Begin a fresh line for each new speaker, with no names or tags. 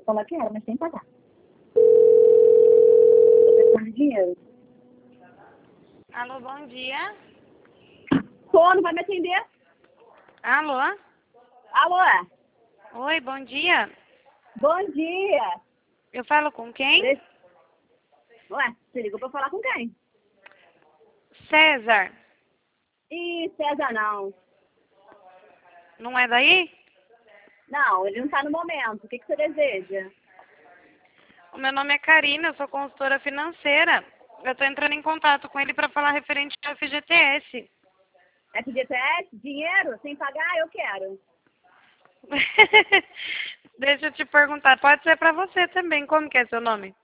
falar que era, mas tem que pagar. Tô precisando de dinheiro.
Alô, bom dia.
Pô, não vai me atender?
Alô?
Alô?
Oi, bom dia.
Bom dia.
Eu falo com quem?
Ué, você ligou pra falar com quem?
César.
Ih, César não.
Não é daí?
Não, ele não tá no momento. O que você deseja?
O meu nome é Karina, eu sou consultora financeira. Eu tô entrando em contato com ele para falar referente ao FGTS.
FGTS? Dinheiro? Sem pagar? Eu quero.
Deixa eu te perguntar, pode ser para você também, como que é seu nome?